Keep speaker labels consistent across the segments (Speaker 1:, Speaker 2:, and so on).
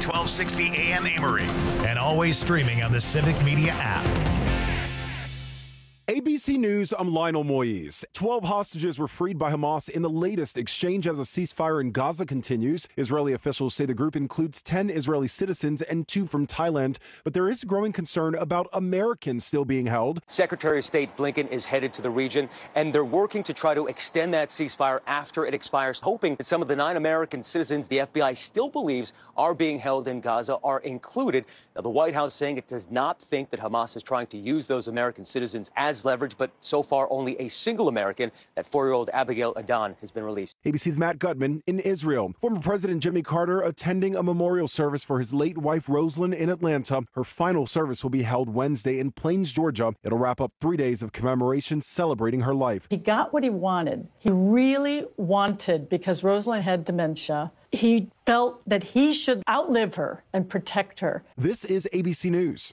Speaker 1: 1260 AM Amory. And always streaming on the Civic Media app.
Speaker 2: ABC News, I'm Lionel Moise. 12 hostages were freed by Hamas in the latest exchange as a ceasefire in Gaza continues. Israeli officials say the group includes 10 Israeli citizens and 2 from Thailand, but there is growing concern about Americans still being held.
Speaker 3: Secretary of State Blinken is headed to the region, and they're working to try to extend that ceasefire after it expires, hoping that some of the 9 American citizens the FBI still believes are being held in Gaza are included. Now, the White House saying it does not think that Hamas is trying to use those American citizens as leverage, but so far only a single American, that 4-year-old Abigail Adan, has been released.
Speaker 2: ABC's Matt Gutman in Israel. Former President Jimmy Carter attending a memorial service for his late wife Rosalynn in Atlanta. Her final service will be held Wednesday in Plains, Georgia. It'll wrap up 3 days of commemoration celebrating her life.
Speaker 4: He got what he wanted. He really wanted, because Rosalynn had dementia, he felt that he should outlive her and protect her.
Speaker 2: This is ABC News.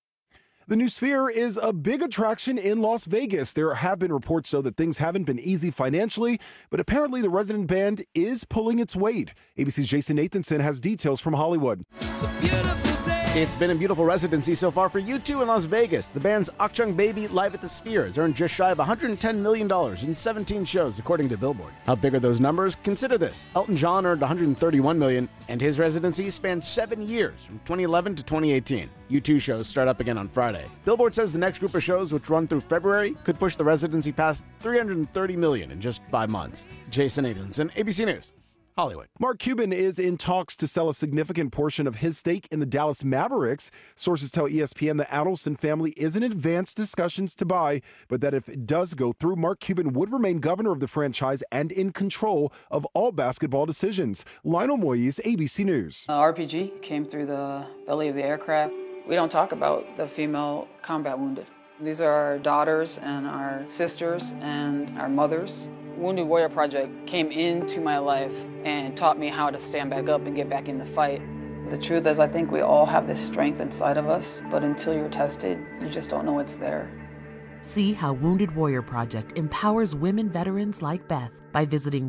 Speaker 2: The new Sphere is a big attraction in Las Vegas. There have been reports, though, that things haven't been easy financially, but apparently the resident band is pulling its weight. ABC's Jason Nathanson has details from Hollywood.
Speaker 5: It's a beautiful day. It's been a beautiful residency so far for U2 in Las Vegas. The band's Akchung Baby Live at the Sphere has earned just shy of $110 million in 17 shows, according to Billboard. How big are those numbers? Consider this. Elton John earned $131 million, and his residency spanned 7 years, from 2011 to 2018. U2 shows start up again on Friday. Billboard says the next group of shows, which run through February, could push the residency past $330 million in just 5 months. Jason Nathanson, ABC News, Hollywood.
Speaker 2: Mark Cuban is in talks to sell a significant portion of his stake in the Dallas Mavericks. Sources tell ESPN the Adelson family is in advanced discussions to buy, but that if it does go through, Mark Cuban would remain governor of the franchise and in control of all basketball decisions. Lionel Moise, ABC News.
Speaker 6: RPG came through the belly of the aircraft. We don't talk about the female combat wounded. These are our daughters and our sisters and our mothers. Wounded Warrior Project came into my life and taught me how to stand back up and get back in the fight. The truth is, I think we all have this strength inside of us, but until you're tested, you just don't know it's there.
Speaker 7: See how Wounded Warrior Project empowers women veterans like Beth by visiting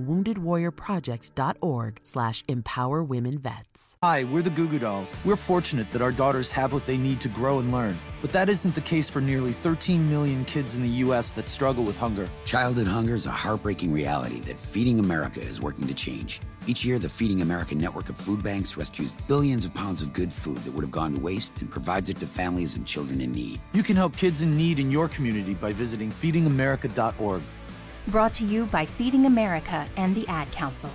Speaker 7: woundedwarriorproject.org/empowerwomenvets.
Speaker 8: Hi, we're the Goo Goo Dolls. We're fortunate that our daughters have what they need to grow and learn. But that isn't the case for nearly 13 million kids in the U.S. that struggle with hunger.
Speaker 9: Childhood hunger is a heartbreaking reality that Feeding America is working to change. Each year, the Feeding America network of food banks rescues billions of pounds of good food that would have gone to waste and provides it to families and children in need.
Speaker 8: You can help kids in need in your community by visiting feedingamerica.org.
Speaker 10: Brought to you by Feeding America and the Ad Council.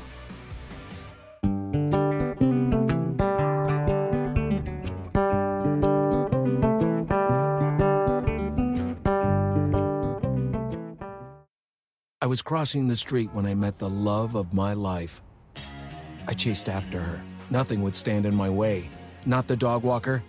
Speaker 11: I was crossing the street when I met the love of my life. I chased after her. Nothing would stand in my way. Not the dog walker.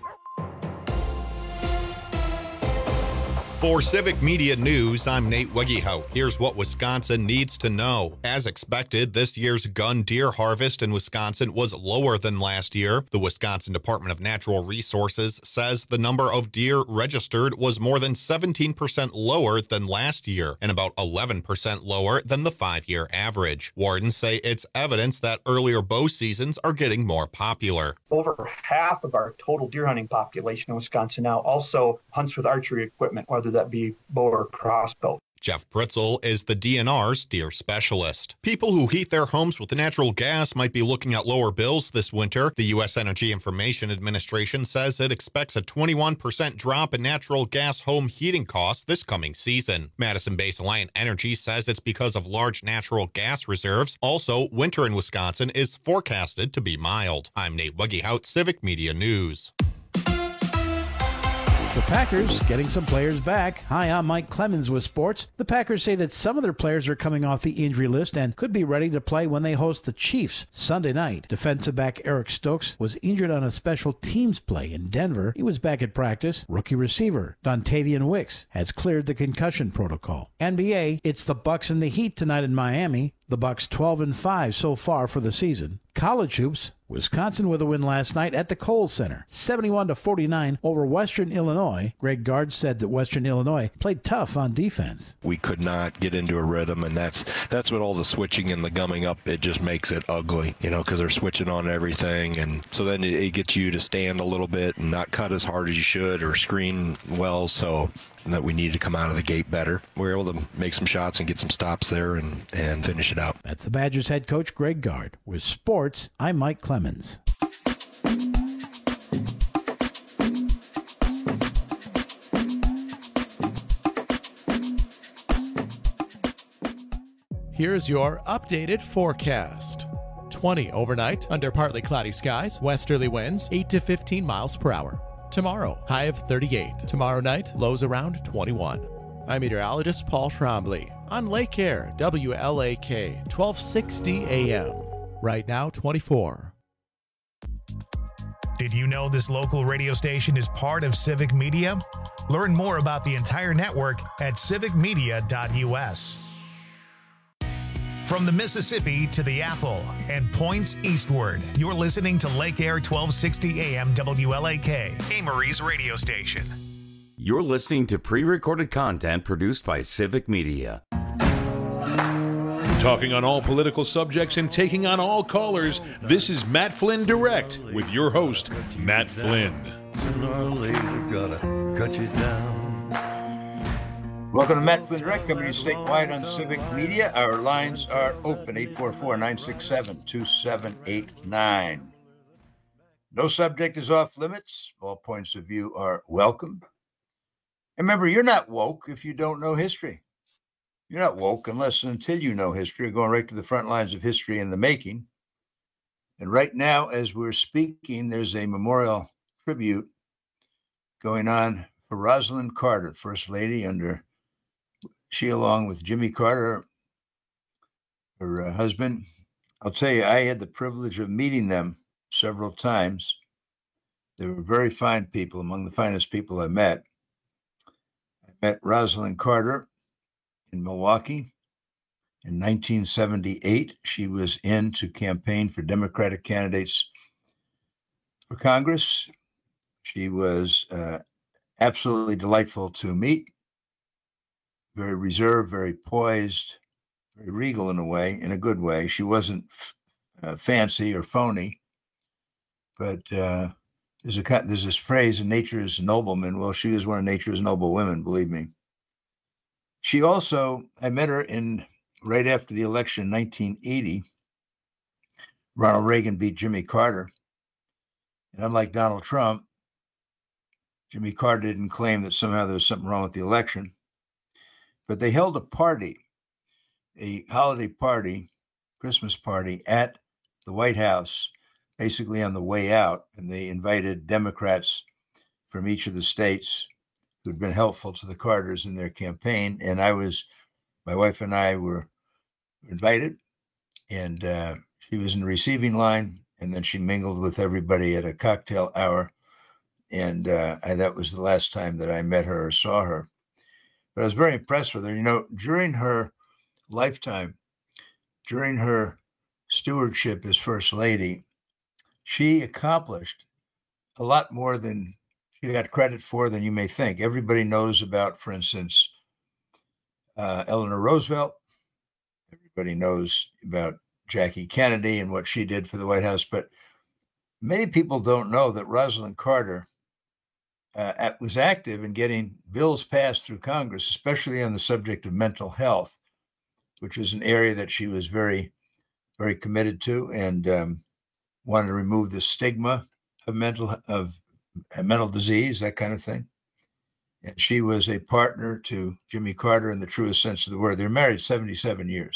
Speaker 12: For Civic Media News, I'm Nate Wegehout. Here's what Wisconsin needs to know. As expected, this year's gun deer harvest in Wisconsin was lower than last year. The Wisconsin Department of Natural Resources says the number of deer registered was more than 17% lower than last year and about 11% lower than the 5-year average. Wardens say it's evidence that earlier bow seasons are getting more popular.
Speaker 13: Over half of our total deer hunting population in Wisconsin now also hunts with archery equipment, whether that be bow or crossbow.
Speaker 12: Jeff Pritzel is the DNR's deer specialist. People who heat their homes with natural gas might be looking at lower bills this winter. The U.S. Energy Information Administration says it expects a 21% drop in natural gas home heating costs this coming season. Madison-based Alliant Energy says it's because of large natural gas reserves. Also, winter in Wisconsin is forecasted to be mild. I'm Nate Wegehout, Civic Media News.
Speaker 14: The Packers getting some players back. Hi, I'm Mike Clemens with sports. The Packers say that some of their players are coming off the injury list and could be ready to play when they host the Chiefs Sunday night. Defensive back Eric Stokes was injured on a special teams play in Denver. He was back at practice. Rookie receiver Dontavian Wicks has cleared the concussion protocol. NBA, it's the Bucks and the Heat tonight in Miami. The Bucks 12-5 so far for the season. College hoops, Wisconsin with a win last night at the Kohl Center, 71-49 over Western Illinois. Greg Gard said that Western Illinois played tough on defense.
Speaker 15: We could not get into a rhythm, and that's what all the switching and the gumming up, it just makes it ugly, because they're switching on everything, and so then it gets you to stand a little bit and not cut as hard as you should or screen well, so that we need to come out of the gate better. We were able to make some shots and get some stops there and finish it out.
Speaker 14: That's the Badgers head coach Greg Gard. With sports, I'm Mike Clemens.
Speaker 16: Here's your updated forecast. 20 overnight under partly cloudy skies, westerly winds 8 to 15 miles per hour. Tomorrow, high of 38. Tomorrow night, lows around 21. I'm meteorologist Paul Trombley on Lake Air, WLAK, 1260 AM. Right now, 24.
Speaker 1: Did you know this local radio station is part of Civic Media? Learn more about the entire network at civicmedia.us. From the Mississippi to the Apple and points eastward, you're listening to Lake Air 1260 AM WLAK, Amory's radio station.
Speaker 17: You're listening to pre-recorded content produced by Civic Media.
Speaker 18: Talking on all political subjects and taking on all callers, this is Matt Flynn Direct with your host, Matt Flynn.
Speaker 19: Sooner or later, gotta cut you down.
Speaker 20: Welcome to Matt Flynn Direct, coming to you statewide on Civic Media. Our lines are open, 844-967-2789. No subject is off limits. All points of view are welcome. And remember, you're not woke if you don't know history. You're not woke unless and until you know history. You're going right to the front lines of history in the making. And right now, as we're speaking, there's a memorial tribute going on for Rosalynn Carter, First Lady, she along with Jimmy Carter, her husband. I'll tell you, I had the privilege of meeting them several times. They were very fine people, among the finest people I met. I met Rosalynn Carter in Milwaukee in 1978. She was in to campaign for Democratic candidates for Congress. She was absolutely delightful to meet, very reserved, very poised, very regal in a way, in a good way. She wasn't fancy or phony, but there's this phrase, nature's nobleman. Well, she was one of nature's noble women, believe me. She also, I met her right after the election in 1980. Ronald Reagan beat Jimmy Carter. And unlike Donald Trump, Jimmy Carter didn't claim that somehow there was something wrong with the election. But they held a party, a holiday party, Christmas party at the White House, basically on the way out. And they invited Democrats from each of the states who'd been helpful to the Carters in their campaign. And my wife and I were invited, and she was in the receiving line, and then she mingled with everybody at a cocktail hour. And that was the last time that I met her or saw her. But I was very impressed with her. During her lifetime, during her stewardship as First Lady, she accomplished a lot more than she got credit for than you may think. Everybody knows about, for instance, Eleanor Roosevelt. Everybody knows about Jackie Kennedy and what she did for the White House. But many people don't know that Rosalynn Carter was active in getting bills passed through Congress, especially on the subject of mental health, which is an area that she was very, very committed to, and wanted to remove the stigma of mental disease, that kind of thing. And she was a partner to Jimmy Carter in the truest sense of the word. They're married 77 years.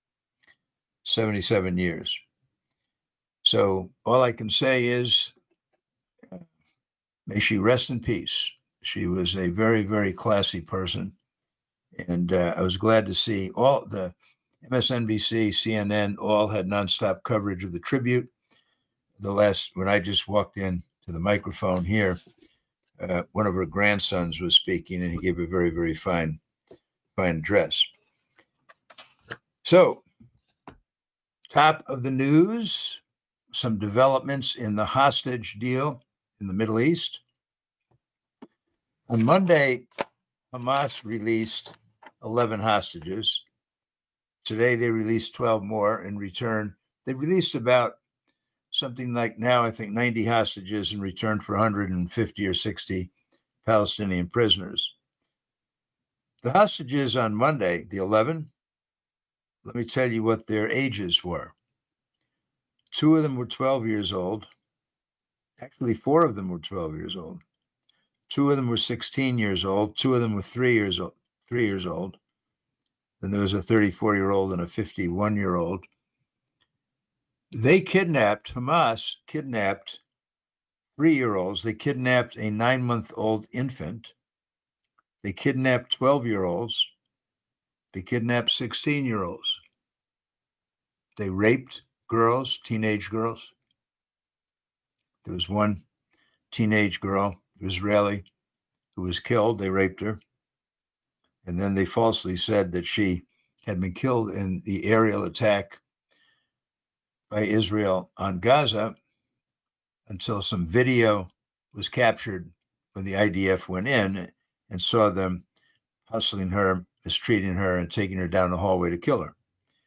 Speaker 20: 77 years. So all I can say is, may she rest in peace. She was a very, very classy person. And I was glad to see all the MSNBC, CNN, all had nonstop coverage of the tribute. When I just walked in to the microphone here, one of her grandsons was speaking, and he gave a very, very fine address. So, top of the news, some developments in the hostage deal in the Middle East. On Monday, Hamas released 11 hostages. Today, they released 12 more in return. They released about something like now, I think, 90 hostages in return for 150 or 60 Palestinian prisoners. The hostages on Monday, the 11, let me tell you what their ages were. 2 of them were 12 years old. Actually, 4 of them were 12 years old. 2 of them were 16 years old. 2 of them were 3 years old. Then there was a 34-year-old and a 51-year-old. Hamas kidnapped 3-year-olds. They kidnapped a 9-month-old infant. They kidnapped 12-year-olds. They kidnapped 16-year-olds. They raped girls, teenage girls. There was one teenage girl, Israeli, who was killed. They raped her. And then they falsely said that she had been killed in the aerial attack by Israel on Gaza until some video was captured when the IDF went in and saw them hustling her, mistreating her, and taking her down the hallway to kill her.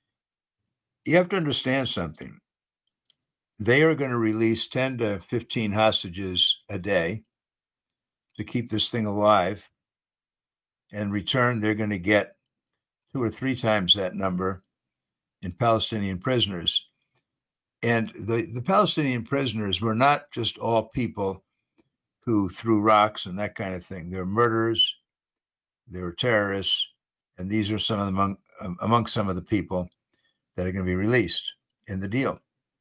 Speaker 20: You have to understand something. They are going to release 10 to 15 hostages a day to keep this thing alive. In return, they're going to get 2 or 3 times that number in Palestinian prisoners. And the Palestinian prisoners were not just all people who threw rocks and that kind of thing. They're murderers, they're terrorists, and these are some of them among some of the people that are going to be released in the deal.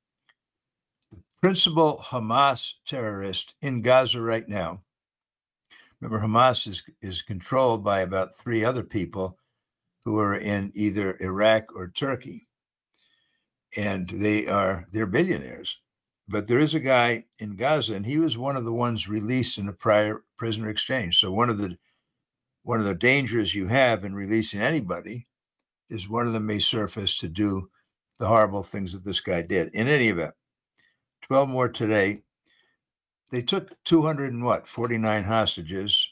Speaker 20: The principal Hamas terrorist in Gaza right now, remember, Hamas is controlled by about 3 other people who are in either Iraq or Turkey. And they're billionaires. But there is a guy in Gaza, and he was one of the ones released in a prior prisoner exchange. So one of the dangers you have in releasing anybody is one of them may surface to do the horrible things that this guy did. In any event, 12 more today. They took 249 hostages.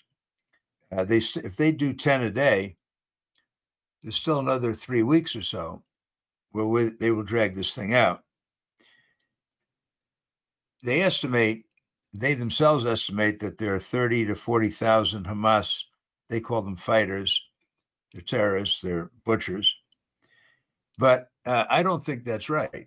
Speaker 20: If they do 10 a day, there's still another 3 weeks or so where they will drag this thing out. They themselves estimate that there are 30 to 40,000 Hamas, they call them fighters. They're terrorists, they're butchers. But I don't think that's right.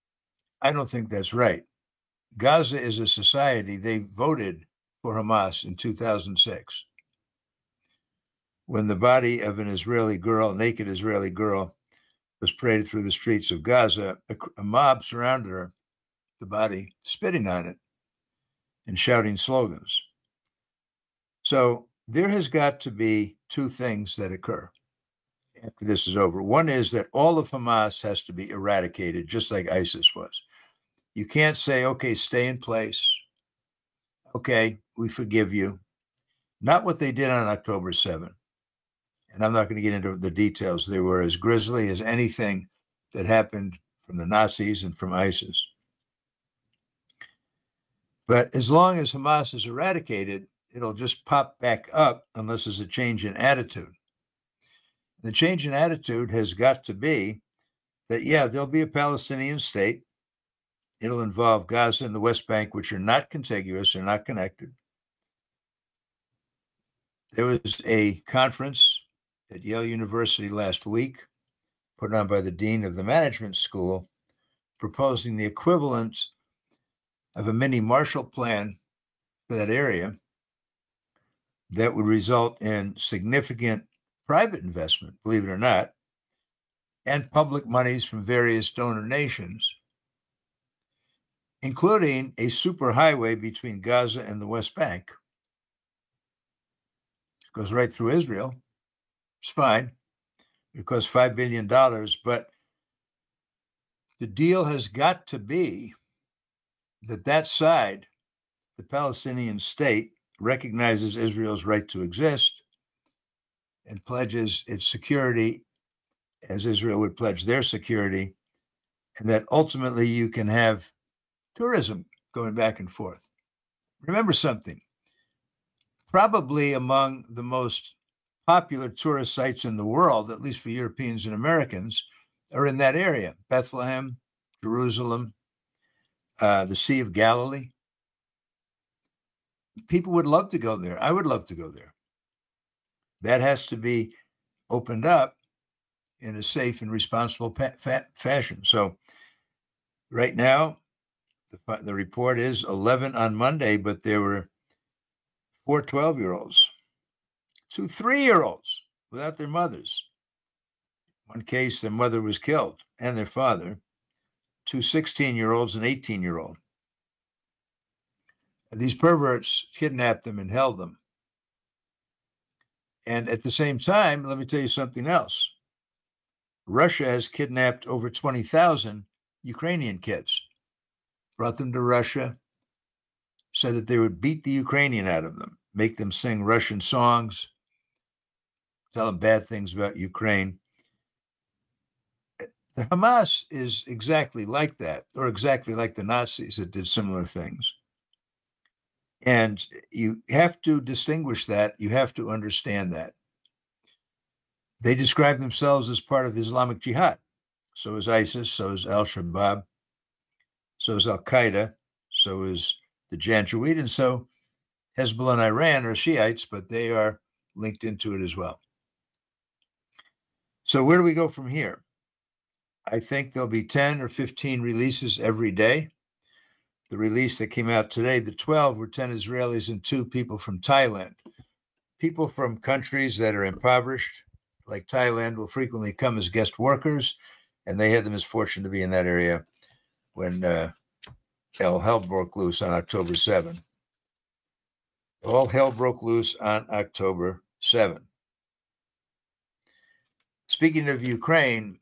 Speaker 20: Gaza is a society, they voted for Hamas in 2006. When the body of an naked Israeli girl, was paraded through the streets of Gaza, a mob surrounded the body, spitting on it and shouting slogans. So there has got to be 2 things that occur after this is over. One is that all of Hamas has to be eradicated, just like ISIS was. You can't say, okay, stay in place. Okay, we forgive you. Not what they did on October 7th. And I'm not going to get into the details. They were as grisly as anything that happened from the Nazis and from ISIS. But as long as Hamas is eradicated, it'll just pop back up unless there's a change in attitude. The change in attitude has got to be that, there'll be a Palestinian state. It'll involve Gaza and the West Bank, which are not contiguous, they're not connected. There was a conference at Yale University last week, put on by the dean of the management school, proposing the equivalent of a mini Marshall Plan for that area that would result in significant private investment, believe it or not, and public monies from various donor nations, including a superhighway between Gaza and the West Bank. It goes right through Israel. It's fine. It costs $5 billion, but the deal has got to be that side, the Palestinian state, recognizes Israel's right to exist and pledges its security as Israel would pledge their security, and that ultimately you can have tourism going back and forth. Remember something. Probably among the most popular tourist sites in the world, at least for Europeans and Americans, are in that area. Bethlehem, Jerusalem, the Sea of Galilee. People would love to go there. I would love to go there. That has to be opened up in a safe and responsible fashion. So right now, the report is 11 on Monday, but there were 4 12-year-olds, 2 3-year-olds without their mothers. One case, their mother was killed and their father. 2 16-year-olds and 18-year-old. These perverts kidnapped them and held them. And at the same time, let me tell you something else. Russia has kidnapped over 20,000 Ukrainian kids, brought them to Russia, said that they would beat the Ukrainian out of them, make them sing Russian songs, tell them bad things about Ukraine. The Hamas is exactly like that, or exactly like the Nazis that did similar things. And you have to distinguish that. You have to understand that. They describe themselves as part of Islamic Jihad. So is ISIS, so is Al-Shabaab, so is Al-Qaeda, so is the Janjaweed, and so Hezbollah and Iran are Shiites, but they are linked into it as well. So where do we go from here? I think there'll be 10 or 15 releases every day. The release that came out today, the 12 were 10 Israelis and 2 people from Thailand. People from countries that are impoverished, like Thailand, will frequently come as guest workers, and they had the misfortune to be in that area when all hell broke loose on October 7. All hell broke loose on October 7. Speaking of Ukraine,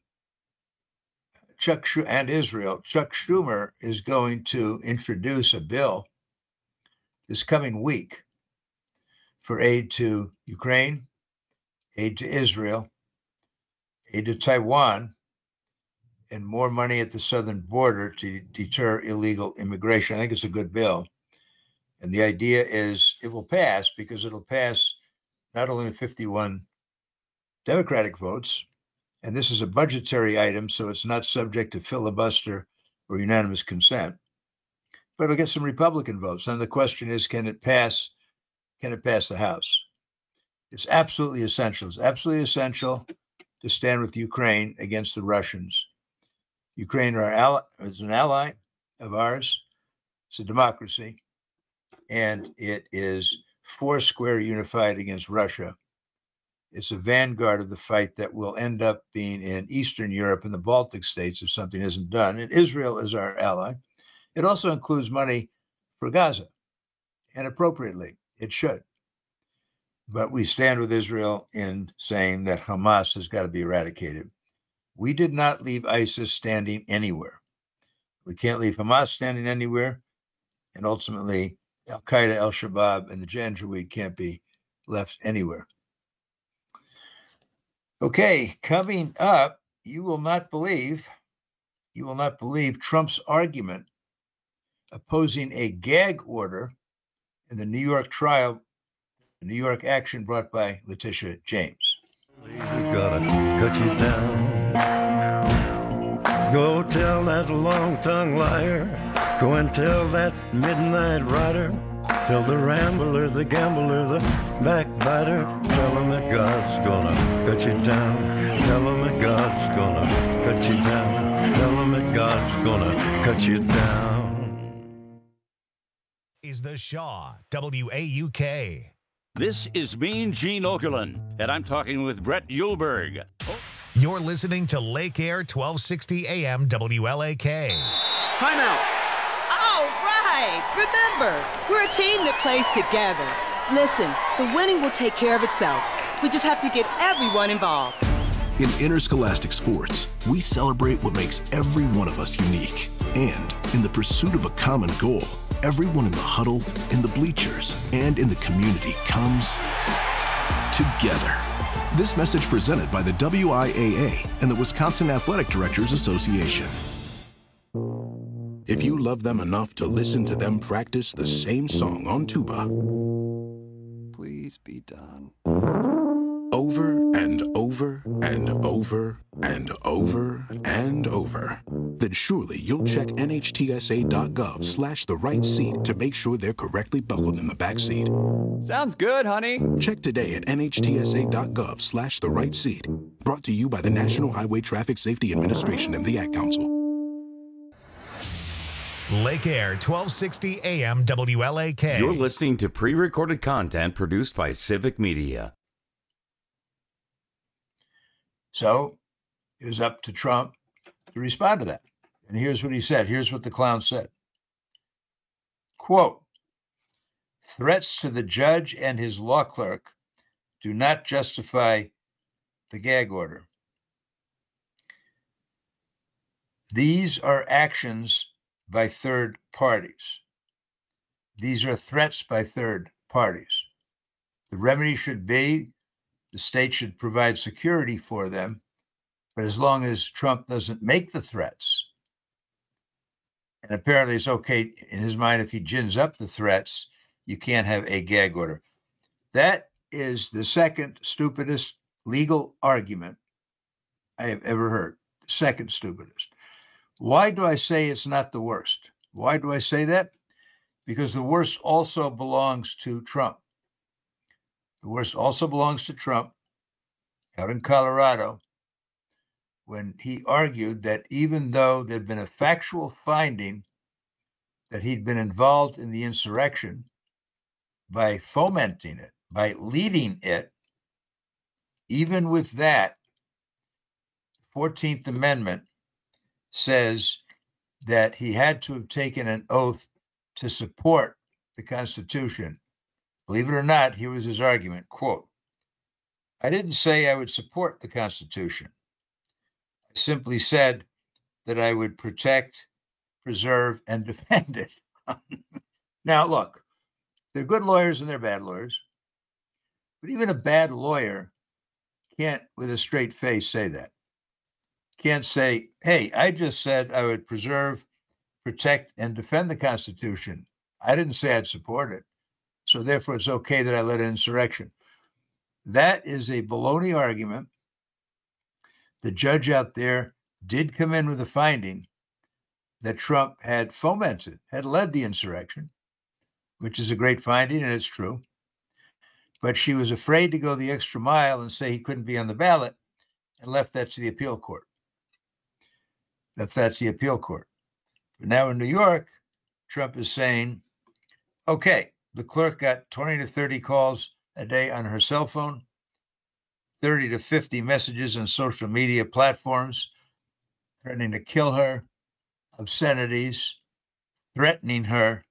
Speaker 20: and Israel, Chuck Schumer is going to introduce a bill this coming week for aid to Ukraine, aid to Israel, aid to Taiwan, and more money at the southern border to deter illegal immigration. I think it's a good bill. And the idea is it will pass because it'll pass not only with 51 Democratic votes, and this is a budgetary item, so it's not subject to filibuster or unanimous consent, but it'll get some Republican votes. And the question is, can it pass the House? It's absolutely essential. It's absolutely essential to stand with Ukraine against the Russians. Ukraine is an ally of ours. It's a democracy, and it is foursquare unified against Russia. It's a vanguard of the fight that will end up being in Eastern Europe and the Baltic states if something isn't done. And Israel is our ally. It also includes money for Gaza, and appropriately, it should. But we stand with Israel in saying that Hamas has got to be eradicated. We did not leave ISIS standing anywhere. We can't leave Hamas standing anywhere. And ultimately, Al-Qaeda, Al-Shabaab, and the Janjaweed can't be left anywhere. Okay, coming up, you will not believe Trump's argument opposing a gag order in the New York trial, the New York action brought by Letitia James.
Speaker 19: We gotta cut you down. Go tell that long-tongued liar. Go and tell that midnight rider. Tell the rambler, the gambler, the backbiter. Tell him that God's gonna cut you down. Tell him that God's gonna cut you down. Tell him that God's gonna cut you down.
Speaker 1: Is the Shaw, WAUK.
Speaker 21: This is Mean Gene Okerlund, and I'm talking with Brett Uhlberg.
Speaker 1: You're listening to Lake Air 1260 AM WLAK.
Speaker 22: Timeout. All right. Remember, we're a team that plays together. Listen, the winning will take care of itself. We just have to get everyone involved.
Speaker 23: In interscholastic sports, we celebrate what makes every one of us unique. And in the pursuit of a common goal, everyone in the huddle, in the bleachers, and in the community comes together. This message presented by the WIAA and the Wisconsin Athletic Directors Association. If if you love them enough to listen to them practice the same song on tuba.
Speaker 3: Please be done.
Speaker 23: Over and over and over and over and over, then surely you'll check NHTSA.gov/the right seat to make sure they're correctly buckled in the back seat.
Speaker 3: Sounds good, honey.
Speaker 23: Check today at NHTSA.gov/the right seat. Brought to you by the National Highway Traffic Safety Administration and the Ad Council.
Speaker 1: Lake Air, 1260 AM WLAK.
Speaker 17: You're listening to pre-recorded content produced by Civic Media.
Speaker 20: So it was up to Trump to respond to that. And here's what he said. Here's what the clown said. Quote, threats to the judge and his law clerk do not justify the gag order. These are actions by third parties. These are threats by third parties. The remedy should be the state should provide security for them, but as long as Trump doesn't make the threats, and apparently it's okay in his mind if he gins up the threats, you can't have a gag order. That is the second stupidest legal argument I have ever heard. The second stupidest. Why do I say it's not the worst? Why do I say that? Because the worst also belongs to Trump. The worst also belongs to Trump out in Colorado when he argued that even though there'd been a factual finding that he'd been involved in the insurrection by fomenting it, by leading it, even with that, the 14th Amendment says that he had to have taken an oath to support the Constitution. Believe it or not, here was his argument, quote, I didn't say I would support the Constitution. I simply said that I would protect, preserve, and defend it. Now, look, they're good lawyers and they're bad lawyers, but even a bad lawyer can't, with a straight face, say that. Can't say, hey, I just said I would preserve, protect, and defend the Constitution. I didn't say I'd support it. So therefore, it's okay that I led an insurrection. That is a baloney argument. The judge out there did come in with a finding that Trump had fomented, had led the insurrection, which is a great finding, and it's true. But she was afraid to go the extra mile and say he couldn't be on the ballot and left that to the appeal court. That's the appeal court. But now in New York, Trump is saying, okay, the clerk got 20 to 30 calls a day on her cell phone, 30 to 50 messages on social media platforms, threatening to kill her, obscenities, threatening her,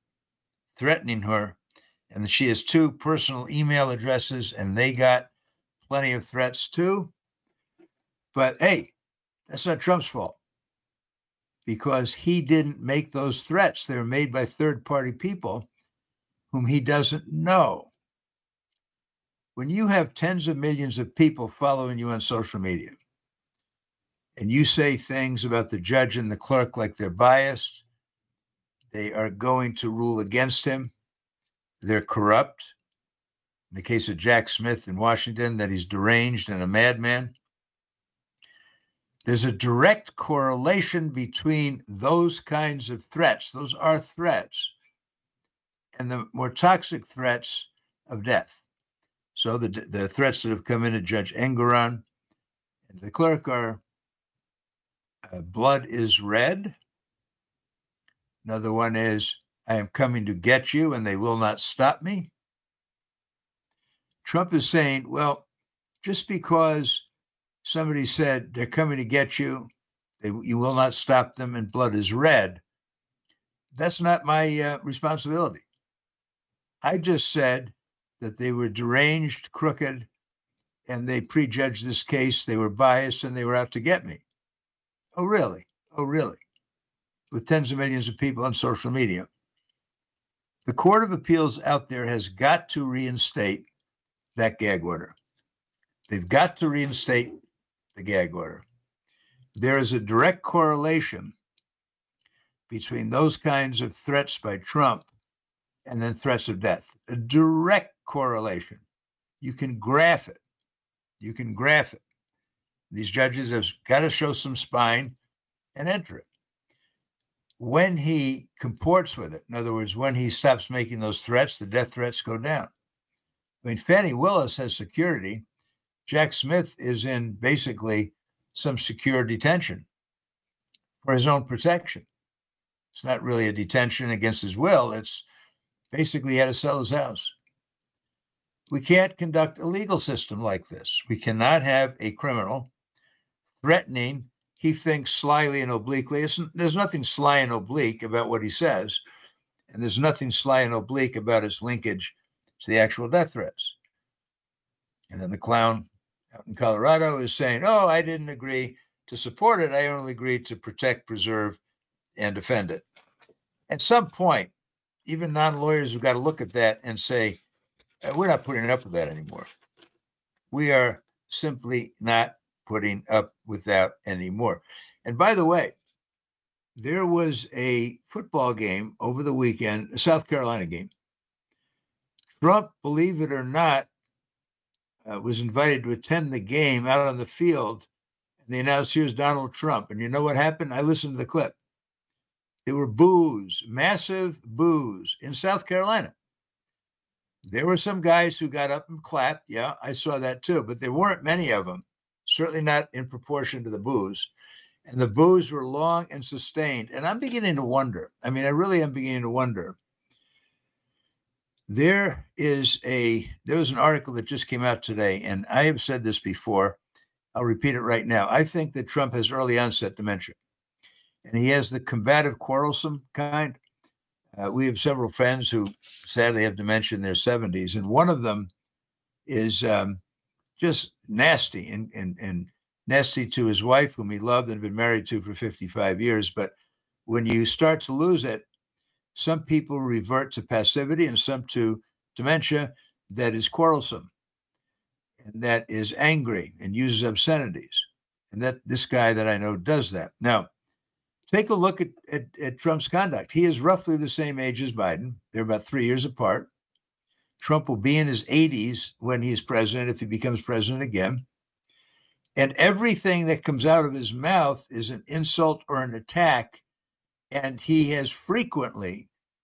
Speaker 20: and she has 2 personal email addresses, and they got plenty of threats too. But hey, that's not Trump's fault, because he didn't make those threats. They were made by third-party people whom he doesn't know. When you have tens of millions of people following you on social media, and you say things about the judge and the clerk like they're biased, they are going to rule against him, they're corrupt. In the case of Jack Smith in Washington, that he's deranged and a madman. There's a direct correlation between those kinds of threats, those are threats, and the more toxic threats of death. So the threats that have come in to Judge Engoron and the clerk are blood is red. Another one is, I am coming to get you and they will not stop me. Trump is saying, well, just because somebody said they're coming to get you, you will not stop them, and blood is red, that's not my responsibility. I just said that they were deranged, crooked, and they prejudged this case. They were biased and they were out to get me. Oh, really? Oh, really? With tens of millions of people on social media. The Court of Appeals out there has got to reinstate that gag order. They've got to reinstate the gag order. There is a direct correlation between those kinds of threats by Trump and then threats of death. A direct correlation. You can graph it. You can graph it. These judges have got to show some spine and enter it. When he comports with it, in other words, when he stops making those threats, the death threats go down. I mean, Fannie Willis has security. Jack Smith is in basically some secure detention for his own protection. It's not really a detention against his will. It's basically he had to sell his house. We can't conduct a legal system like this. We cannot have a criminal threatening, he thinks slyly and obliquely. There's nothing sly and oblique about what he says, and there's nothing sly and oblique about his linkage to the actual death threats. And then the clown out in Colorado is saying, oh, I didn't agree to support it. I only agreed to protect, preserve, and defend it. At some point, even non-lawyers have got to look at that and say, we're not putting up with that anymore. We are simply not putting up with that anymore. And by the way, there was a football game over the weekend, a South Carolina game. Trump, believe it or not, was invited to attend the game out on the field. And they announced, here's Donald Trump. And you know what happened? I listened to the clip. There were boos, massive boos in South Carolina. There were some guys who got up and clapped. Yeah, I saw that too. But there weren't many of them, certainly not in proportion to the boos. And the boos were long and sustained. And I'm beginning to wonder. I mean, I really am beginning to wonder. There was an article that just came out today, and I have said this before. I'll repeat it right now. I think that Trump has early onset dementia, and he has the combative, quarrelsome kind. We have several friends who sadly have dementia in their 70s, and one of them is just nasty and nasty to his wife, whom he loved and had been married to for 55 years. But when you start to lose it, some people revert to passivity and some to dementia that is quarrelsome and that is angry and uses obscenities. And that this guy that I know does that. Now, take a look at Trump's conduct. He is roughly the same age as Biden. They're about 3 years apart. Trump will be in his 80s when he's president, if he becomes president again. And everything that comes out of his mouth is an insult or an attack. And he has frequently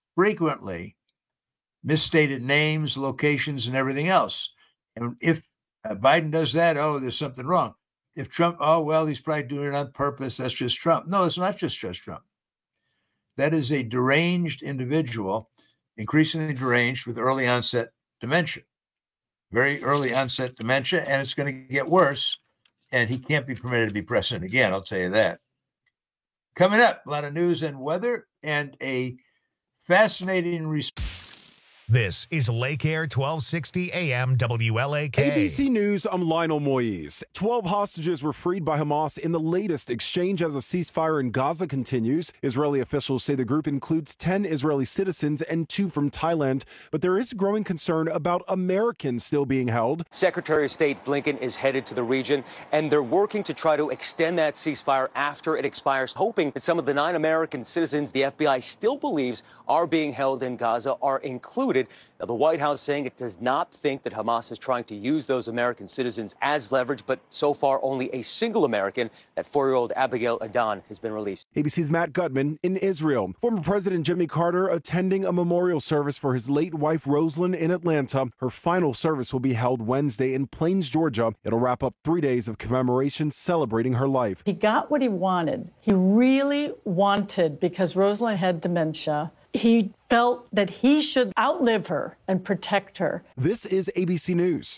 Speaker 20: misstated names, locations, and everything else. And if Biden does that, oh, there's something wrong. If Trump, oh, well, he's probably doing it on purpose. That's just Trump. No, it's not just Trump. That is a deranged individual, increasingly deranged with early onset dementia, very early onset dementia, and it's going to get worse. And he can't be permitted to be president again. I'll tell you that. Coming up, a lot of news and weather and a fascinating
Speaker 1: This is Lake Air 1260 AM WLAK.
Speaker 2: ABC News, I'm Lionel Moise. 12 hostages were freed by Hamas in the latest exchange as a ceasefire in Gaza continues. Israeli officials say the group includes 10 Israeli citizens and 2 from Thailand, but there is growing concern about Americans still being held.
Speaker 4: Secretary of State Blinken is headed to the region, and they're working to try to extend that ceasefire after it expires, hoping that some of the 9 American citizens the FBI still believes are being held in Gaza are included. Now, the White House saying it does not think that Hamas is trying to use those American citizens as leverage, but so far only a single American, that 4-year-old Abigail Adan, has been released.
Speaker 2: ABC's Matt Gutman in Israel. Former President Jimmy Carter attending a memorial service for his late wife Rosalynn in Atlanta. Her final service will be held Wednesday in Plains, Georgia. It'll wrap up 3 days of commemoration celebrating her life.
Speaker 5: He got what he wanted. He really wanted, because Rosalynn had dementia, he felt that he should outlive her and protect her.
Speaker 2: This is ABC News.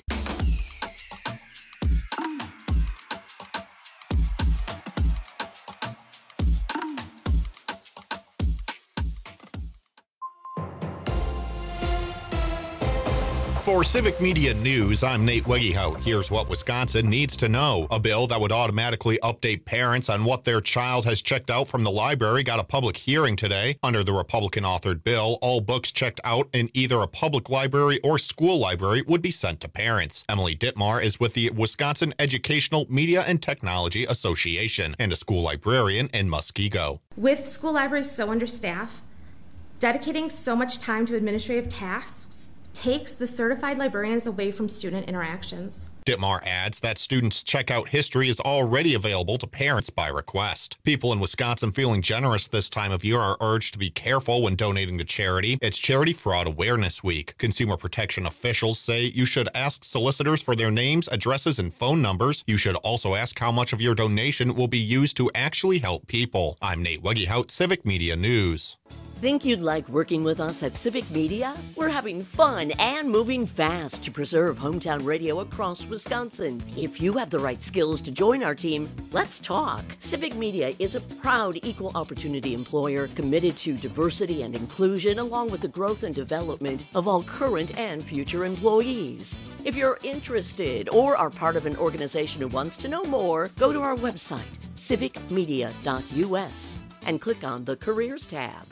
Speaker 12: For Civic Media News, I'm Nate Wegehout. Here's what Wisconsin needs to know. A bill that would automatically update parents on what their child has checked out from the library got a public hearing today. Under the Republican-authored bill, all books checked out in either a public library or school library would be sent to parents. Emily Dittmar is with the Wisconsin Educational Media and Technology Association and a school librarian in Muskego.
Speaker 6: With school libraries so understaffed, dedicating so much time to administrative tasks takes the certified librarians away from student interactions.
Speaker 12: Dittmar adds that students' checkout history is already available to parents by request. People in Wisconsin feeling generous this time of year are urged to be careful when donating to charity. It's Charity Fraud Awareness Week. Consumer protection officials say you should ask solicitors for their names, addresses, and phone numbers. You should also ask how much of your donation will be used to actually help people. I'm Nate Wegehout, Civic Media News.
Speaker 7: Think you'd like working with us at Civic Media? We're having fun and moving fast to preserve hometown radio across Wisconsin. If you have the right skills to join our team, let's talk. Civic Media is a proud equal opportunity employer committed to diversity and inclusion along with the growth and development of all current and future employees. If you're interested or are part of an organization who wants to know more, go to our website, civicmedia.us, and click on the Careers tab.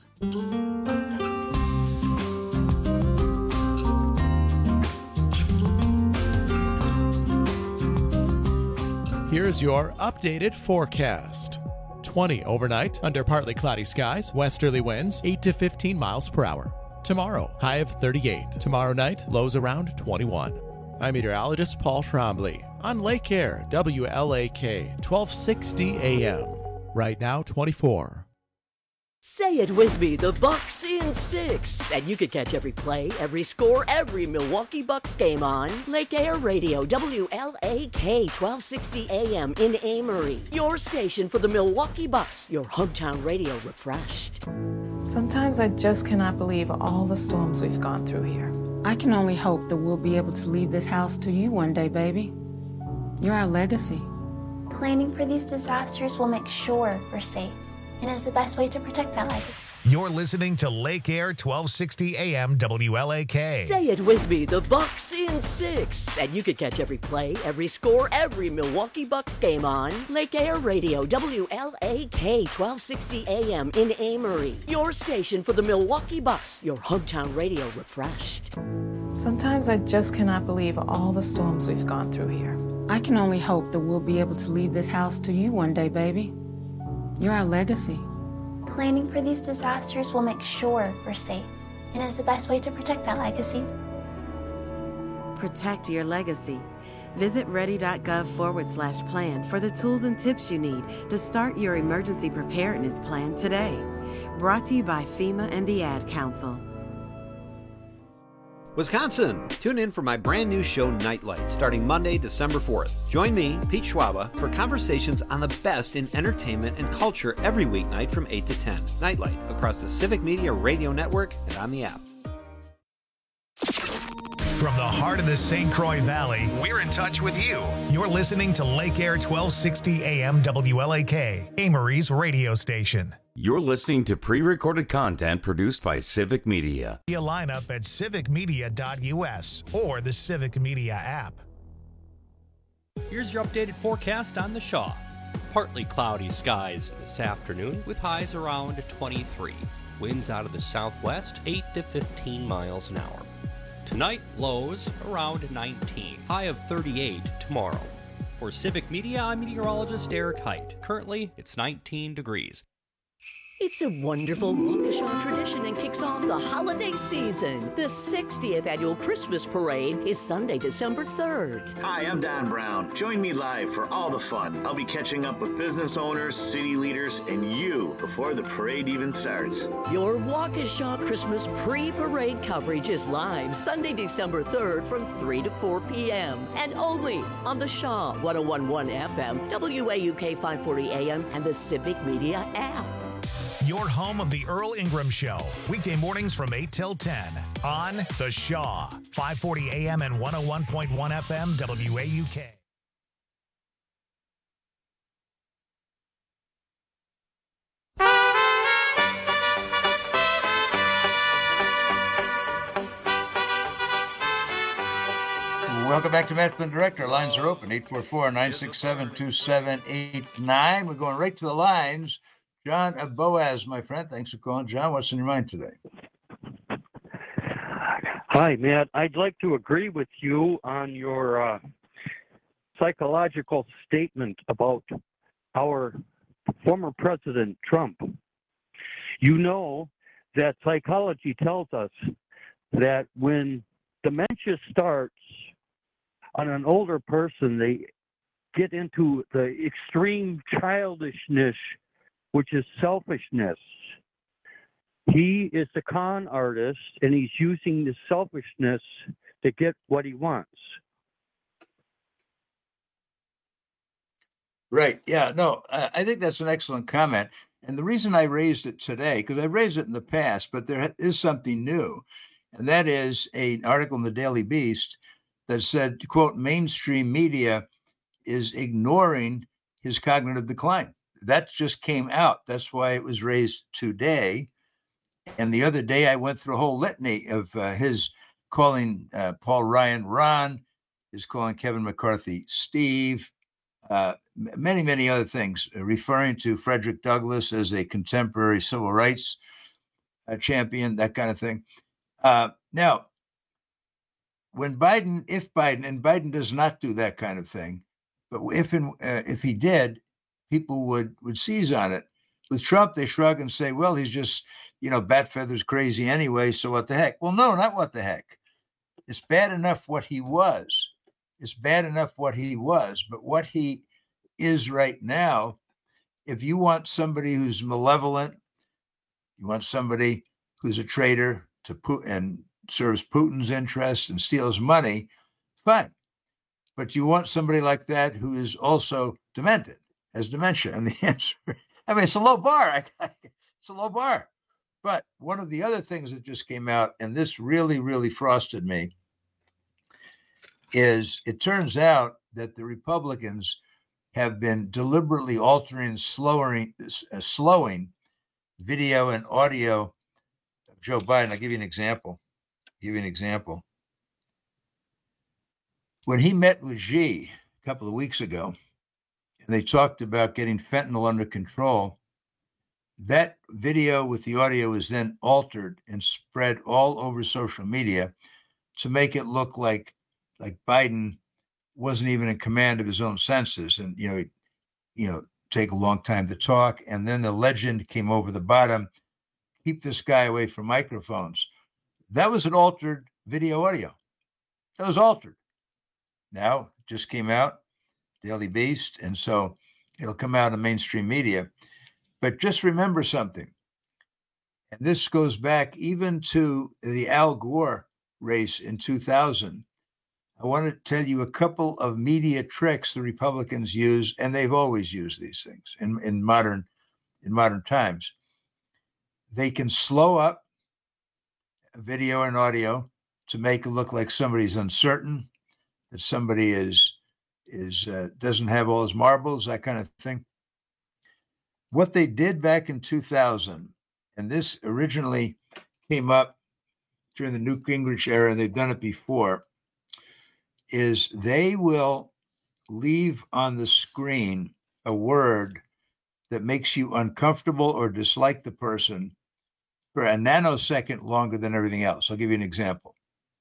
Speaker 16: Here's your updated forecast. 20 overnight under partly cloudy skies, westerly winds 8 to 15 miles per hour. Tomorrow, high of 38. Tomorrow night, lows around 21. I'm meteorologist Paul Trombley on Lake Air, WLAK, 1260 AM. Right now, 24.
Speaker 7: Say it with me, the Bucks in 6. And you can catch every play, every score, every Milwaukee Bucks game on Lake Air Radio, WLAK 1260 AM in Amory. Your station for the Milwaukee Bucks, your hometown radio refreshed.
Speaker 9: Sometimes I just cannot believe all the storms we've gone through here. I can only hope that we'll be able to leave this house to you one day, baby. You're our legacy.
Speaker 24: Planning for these disasters will make sure we're safe. And is the best way to protect that legacy.
Speaker 1: You're listening to Lake Air 1260 AM WLAK.
Speaker 7: Say it with me, the Bucks in 6. And you can catch every play, every score, every Milwaukee Bucks game on Lake Air Radio, WLAK 1260 AM in Amory. Your station for the Milwaukee Bucks, your hometown radio refreshed.
Speaker 9: Sometimes I just cannot believe all the storms we've gone through here. I can only hope that we'll be able to leave this house to you one day, baby. You're our legacy.
Speaker 24: Planning for these disasters will make sure we're safe. And is the best way to protect that legacy.
Speaker 25: Protect your legacy. Visit ready.gov/plan for the tools and tips you need to start your emergency preparedness plan today. Brought to you by FEMA and the Ad Council.
Speaker 26: Wisconsin, tune in for my brand new show Nightlight starting Monday, December 4th. Join me, Pete Schwaba, for conversations on the best in entertainment and culture every weeknight from 8 to 10. Nightlight across the Civic Media Radio Network and on the app.
Speaker 1: From the heart of the St. Croix Valley, we're in touch with you. You're listening to Lake Air 1260 AM WLAK, Amory's radio station.
Speaker 17: You're listening to pre-recorded content produced by Civic Media.
Speaker 1: A lineup at civicmedia.us or the Civic Media app.
Speaker 27: Here's your updated forecast on the Shaw. Partly cloudy skies this afternoon with highs around 23. Winds out of the southwest 8 to 15 miles an hour. Tonight, lows around 19. High of 38 tomorrow. For Civic Media, I'm meteorologist Eric Height. Currently, it's 19 degrees.
Speaker 7: It's a wonderful Waukesha tradition and kicks off the holiday season. The 60th annual Christmas parade is Sunday, December 3rd.
Speaker 28: Hi, I'm Don Brown. Join me live for all the fun. I'll be catching up with business owners, city leaders, and you before the parade even starts.
Speaker 7: Your Waukesha Christmas pre-parade coverage is live Sunday, December 3rd from 3 to 4 p.m. and only on the Shaw 101.1 FM, WAUK 540 AM, and the Civic Media app.
Speaker 1: Your home of the Earl Ingram Show. Weekday mornings from 8 till 10 on The Shaw, 540 AM and 101.1 FM WAUK.
Speaker 20: Welcome back to Matt Flynn Direct. Our lines are open, 844-967-2789. We're going right to the lines. John Boaz, my friend. Thanks for calling. John, what's in your mind today?
Speaker 8: Hi, Matt. I'd like to agree with you on your psychological statement about our former President Trump. You know that psychology tells us that when dementia starts on an older person, they get into the extreme childishness, which is selfishness. He is a con artist, and he's using the selfishness to get what he wants.
Speaker 20: Right. Yeah. No, I think that's an excellent comment. And the reason I raised it today, because I raised it in the past, but there is something new. And that is an article in the Daily Beast that said, quote, mainstream media is ignoring his cognitive decline. That just came out. That's why it was raised today. And the other day, I went through a whole litany of his calling Paul Ryan Ron, his calling Kevin McCarthy Steve, many, many other things, referring to Frederick Douglass as a contemporary civil rights champion, that kind of thing. Now, when if Biden does not do that kind of thing, but if he did, people would seize on it. With Trump, they shrug and say, well, he's just, bat feathers crazy anyway, so what the heck? Well, no, not what the heck. It's bad enough what he was. It's bad enough what he was, but what he is right now, if you want somebody who's malevolent, you want somebody who's a traitor to Putin and serves Putin's interests and steals money, fine. But you want somebody like that who is also demented, has dementia. And the answer, it's a low bar. It's a low bar. But one of the other things that just came out, and this really, really frosted me, is it turns out that the Republicans have been deliberately altering, slowing video and audio of Joe Biden. I'll give you an example. When he met with Xi a couple of weeks ago, and they talked about getting fentanyl under control, that video with the audio was then altered and spread all over social media to make it look like Biden wasn't even in command of his own senses, and take a long time to talk. And then the legend came over the bottom: keep this guy away from microphones. That was an altered video audio. That was altered. Now it just came out, Daily Beast, and so it'll come out in mainstream media. But just remember something, and this goes back even to the Al Gore race in 2000. I want to tell you a couple of media tricks the Republicans use, and they've always used these things in modern times. They can slow up video and audio to make it look like somebody's uncertain, that somebody doesn't have all his marbles, that kind of thing. What they did back in 2000, and this originally came up during the Newt Gingrich era, and they've done it before, is they will leave on the screen a word that makes you uncomfortable or dislike the person for a nanosecond longer than everything else. I'll give you an example.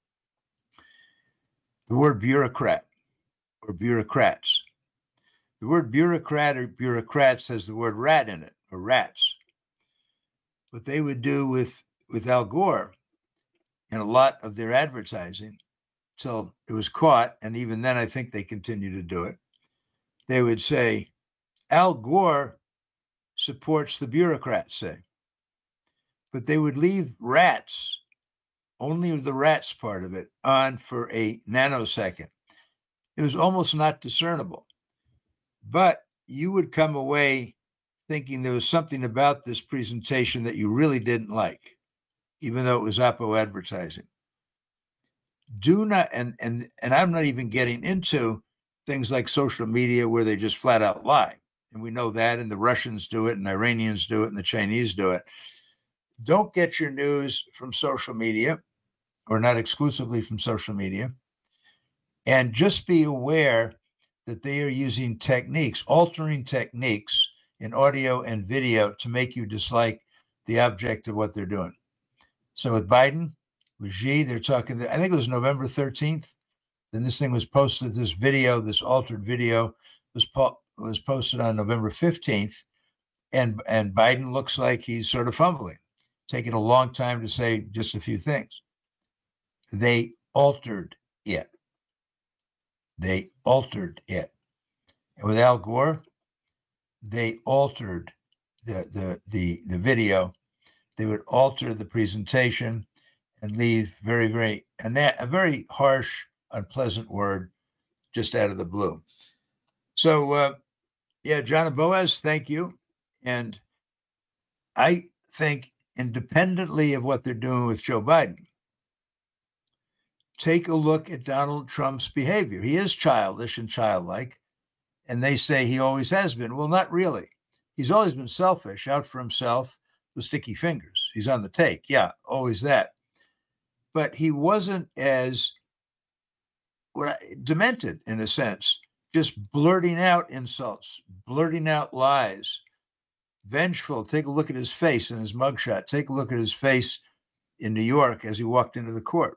Speaker 20: The word bureaucrat or bureaucrats. The word bureaucrat or bureaucrats has the word rat in it, or rats. What they would do with Al Gore in a lot of their advertising, till it was caught, and even then I think they continue to do it, they would say, Al Gore supports the bureaucrats, say. But they would leave rats, only the rats part of it, on for a nanosecond. It was almost not discernible. But you would come away thinking there was something about this presentation that you really didn't like, even though it was Oppo advertising. Do not, and I'm not even getting into things like social media where they just flat out lie. And we know that, and the Russians do it, and Iranians do it, and the Chinese do it. Don't get your news from social media, or not exclusively from social media. And just be aware that they are using techniques, altering techniques in audio and video to make you dislike the object of what they're doing. So with Biden, with Xi, they're talking, I think it was November 13th. Then this thing was posted, this video, this altered video was posted on November 15th. And Biden looks like he's sort of fumbling, taking a long time to say just a few things. They altered it. They altered it. And with Al Gore, they altered the video. They would alter the presentation and leave a very harsh, unpleasant word just out of the blue. So, John and Boaz, thank you. And I think, independently of what they're doing with Joe Biden, take a look at Donald Trump's behavior. He is childish and childlike, and they say he always has been. Well, not really. He's always been selfish, out for himself with sticky fingers. He's on the take. Yeah, always that. But he wasn't as demented, in a sense, just blurting out insults, blurting out lies, vengeful. Take a look at his face in his mugshot. Take a look at his face in New York as he walked into the court.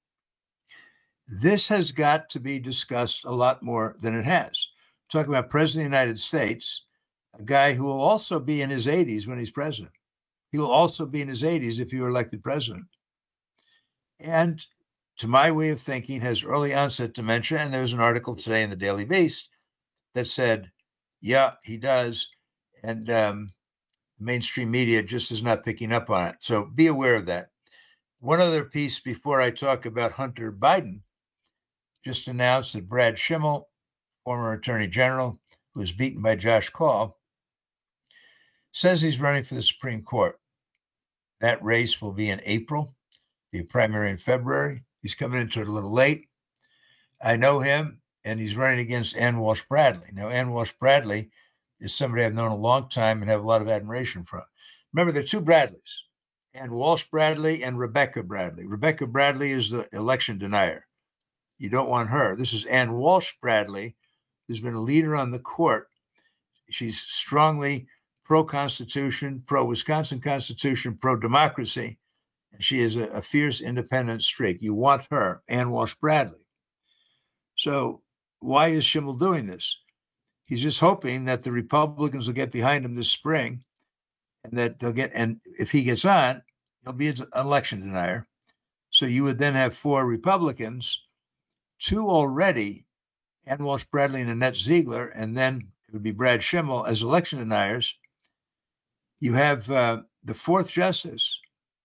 Speaker 20: This has got to be discussed a lot more than it has. Talking about President of the United States, a guy who will also be in his 80s when he's president. He will also be in his 80s if he were elected president. And to my way of thinking, has early onset dementia. And there was an article today in the Daily Beast that said, yeah, he does. And the mainstream media just is not picking up on it. So be aware of that. One other piece before I talk about Hunter Biden, just announced that Brad Schimmel, former Attorney General, who was beaten by Josh Kaul, says he's running for the Supreme Court. That race will be in April, be a primary in February. He's coming into it a little late. I know him, and he's running against Ann Walsh Bradley. Now, Ann Walsh Bradley is somebody I've known a long time and have a lot of admiration for. Remember, there are two Bradleys, Ann Walsh Bradley and Rebecca Bradley. Rebecca Bradley is the election denier. You don't want her. This is Ann Walsh Bradley, who's been a leader on the court. She's strongly pro-Constitution, pro-Wisconsin Constitution, pro-democracy. And she is a fierce independent streak. You want her, Ann Walsh Bradley. So why is Schimmel doing this? He's just hoping that the Republicans will get behind him this spring, and that they'll get, and if he gets on, he'll be an election denier. So you would then have 4 Republicans, 2 already, Ann Walsh Bradley and Annette Ziegler, and then it would be Brad Schimmel as election deniers. You have the 4th justice,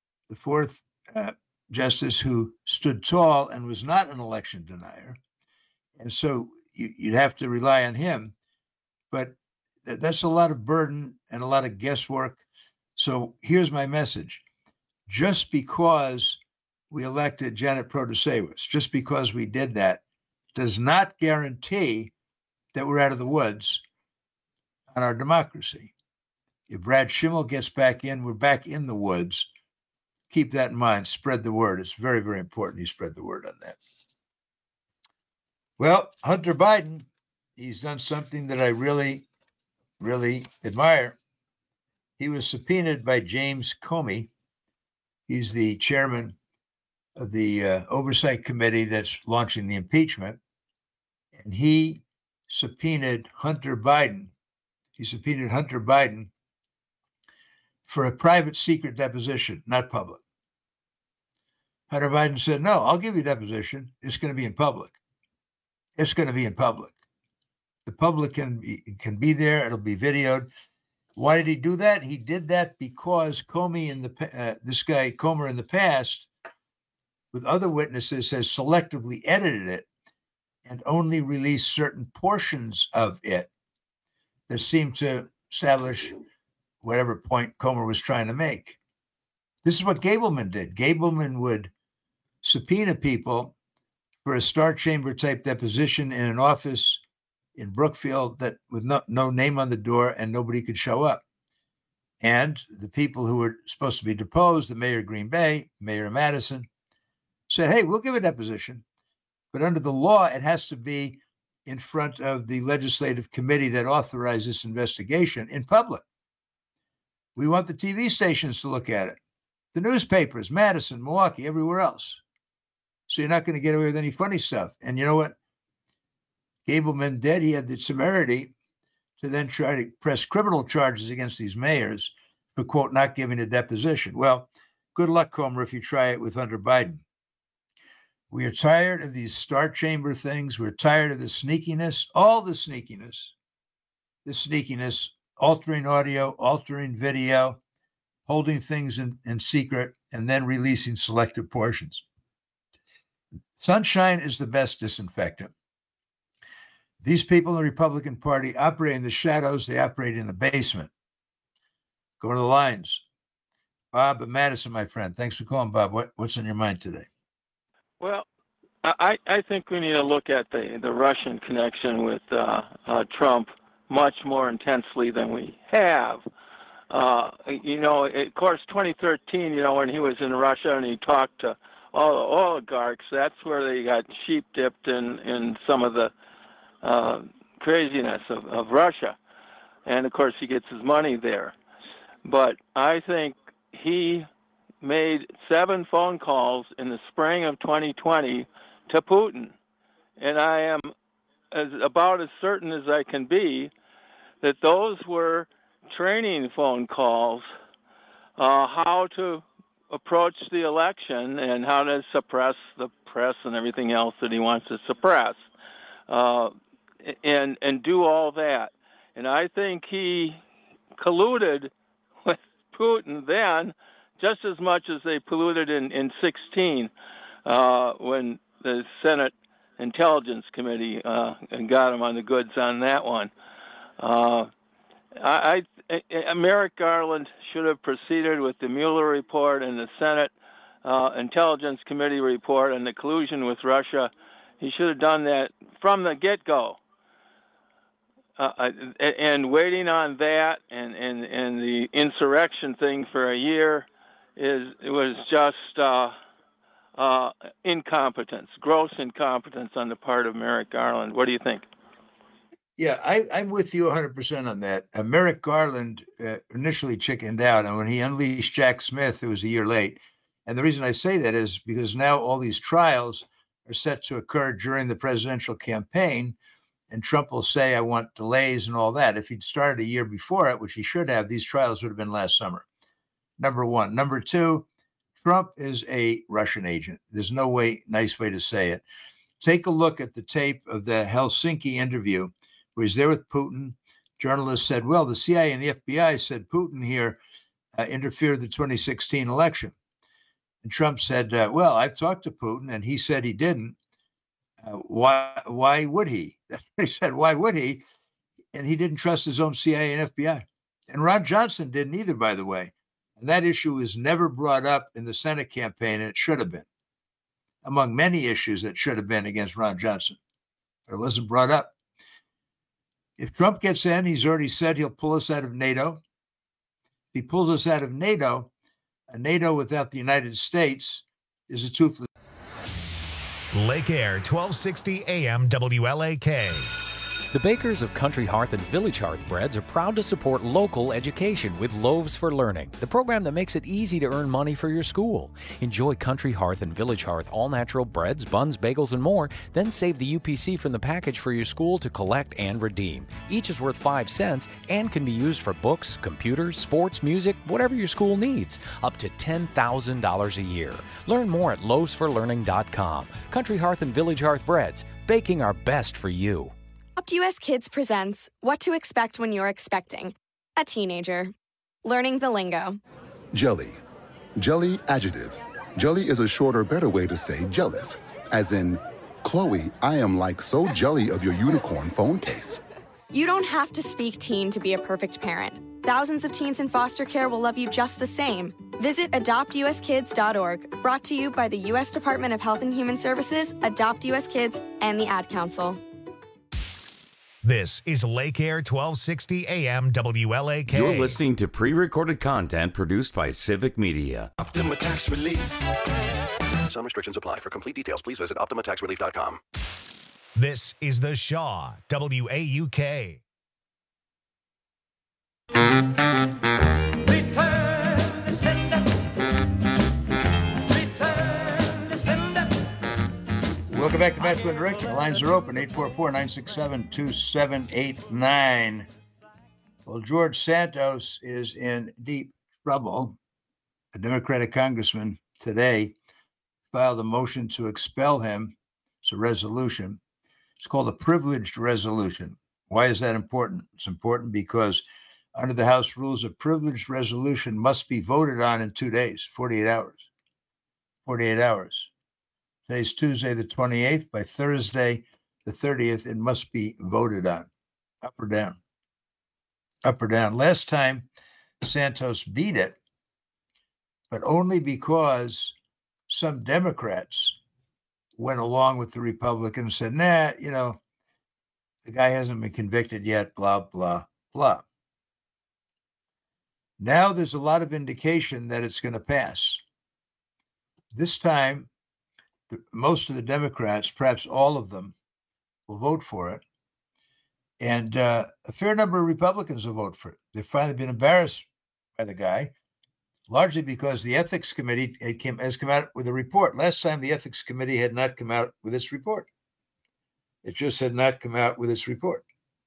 Speaker 20: who stood tall and was not an election denier. And so you'd have to rely on him. But that's a lot of burden and a lot of guesswork. So here's my message. Just because we elected Janet Protasewicz, just because we did that, does not guarantee that we're out of the woods on our democracy. If Brad Schimmel gets back in, we're back in the woods. Keep that in mind. Spread the word. It's very, very important you spread the word on that. Well, Hunter Biden, he's done something that I really, really admire. He was subpoenaed by James Comey. He's the chairman of the oversight committee that's launching the impeachment. And he subpoenaed Hunter Biden. He subpoenaed Hunter Biden for a private secret deposition, not public. Hunter Biden said, no, I'll give you a deposition. It's going to be in public. It's going to be in public. The public can be there. It'll be videoed. Why did he do that? He did that because Comey Comer in the past, with other witnesses, has selectively edited it and only released certain portions of it that seemed to establish whatever point Comer was trying to make. This is what Gableman did. Gableman would subpoena people for a Star Chamber type deposition in an office in Brookfield that with no name on the door, and nobody could show up. And the people who were supposed to be deposed, the mayor of Green Bay, mayor of Madison, said, hey, we'll give a deposition. But under the law, it has to be in front of the legislative committee that authorized this investigation in public. We want the TV stations to look at it, the newspapers, Madison, Milwaukee, everywhere else. So you're not going to get away with any funny stuff. And you know what? Gableman did. He had the temerity to then try to press criminal charges against these mayors for, quote, not giving a deposition. Well, good luck, Comer, if you try it with Hunter Biden. We are tired of these star chamber things. We're tired of the sneakiness, all the sneakiness, altering audio, altering video, holding things in secret, and then releasing selective portions. Sunshine is the best disinfectant. These people in the Republican Party operate in the shadows. They operate in the basement. Go to the lines. Bob and Madison, my friend. Thanks for calling, Bob. What's on your mind today?
Speaker 10: Well, I think we need to look at the Russian connection with Trump much more intensely than we have. Of course, 2013, when he was in Russia and he talked to all the oligarchs, that's where they got sheep-dipped in some of the craziness of Russia. And, of course, he gets his money there. But I think he made 7 phone calls in the spring of 2020 to Putin. And I am about as certain as I can be that those were training phone calls, how to approach the election and how to suppress the press and everything else that he wants to suppress, and do all that. And I think he colluded with Putin then just as much as they colluded in 16 when the Senate Intelligence Committee got him on the goods on that one. Merrick Garland should have proceeded with the Mueller report and the Senate Intelligence Committee report and the collusion with Russia. He should have done that from the get-go. And waiting on that and the insurrection thing for a year was just incompetence, gross incompetence on the part of Merrick Garland. What do you think?
Speaker 20: Yeah, I'm with you 100% on that. Merrick Garland initially chickened out, and when he unleashed Jack Smith, it was a year late. And the reason I say that is because now all these trials are set to occur during the presidential campaign, and Trump will say, I want delays and all that. If he'd started a year before it, which he should have, these trials would have been last summer. Number one. Number two, Trump is a Russian agent. There's no nice way to say it. Take a look at the tape of the Helsinki interview where he's there with Putin. Journalists said, well, the CIA and the FBI said Putin here interfered in the 2016 election. And Trump said, well, I've talked to Putin, and he said he didn't. Why would he? He said, why would he? And he didn't trust his own CIA and FBI. And Ron Johnson didn't either, by the way. And that issue was never brought up in the Senate campaign, and it should have been. Among many issues that should have been against Ron Johnson. But it wasn't brought up. If Trump gets in, he's already said he'll pull us out of NATO. If he pulls us out of NATO, a NATO without the United States is a toothless.
Speaker 1: Lake Air, 1260 AM WLAK.
Speaker 11: The bakers of Country Hearth and Village Hearth Breads are proud to support local education with Loaves for Learning, the program that makes it easy to earn money for your school. Enjoy Country Hearth and Village Hearth all-natural breads, buns, bagels, and more, then save the UPC from the package for your school to collect and redeem. Each is worth 5 cents and can be used for books, computers, sports, music, whatever your school needs, up to $10,000 a year. Learn more at loavesforlearning.com. Country Hearth and Village Hearth Breads, baking our best for you.
Speaker 13: Adopt US Kids presents What to Expect When You're Expecting a Teenager. Learning the lingo.
Speaker 14: Jelly. Jelly adjective. Jelly is a shorter, better way to say jealous. As in, Chloe, I am like so jelly of your unicorn phone case.
Speaker 13: You don't have to speak teen to be a perfect parent. Thousands of teens in foster care will love you just the same. Visit adoptuskids.org, brought to you by the U.S. Department of Health and Human Services, Adopt US Kids, and the Ad Council.
Speaker 1: This is Lake Air 1260 AM WLAK.
Speaker 17: You're listening to pre-recorded content produced by Civic Media.
Speaker 3: Optima Tax Relief. Some restrictions apply. For complete details, please visit OptimaTaxRelief.com.
Speaker 1: This is The Shaw, WAUK.
Speaker 20: Welcome back to Bachelor in Direction. The lines are open, 844-967-2789. Well, George Santos is in deep trouble. A Democratic congressman today filed a motion to expel him. It's a resolution. It's called a privileged resolution. Why is that important? It's important because under the House rules, a privileged resolution must be voted on in 2 days, 48 hours. 48 hours. Today's Tuesday, the 28th. By Thursday, the 30th, it must be voted on. Up or down? Up or down. Last time, Santos beat it, but only because some Democrats went along with the Republicans and said, nah, you know, the guy hasn't been convicted yet, blah, blah, blah. Now there's a lot of indication that it's going to pass. This time, most of the Democrats, perhaps all of them, will vote for it. And a fair number of Republicans will vote for it. They've finally been embarrassed by the guy, largely because the Ethics Committee has come out with a report. Last time, the Ethics Committee had not come out with its report. It just had not come out with its report.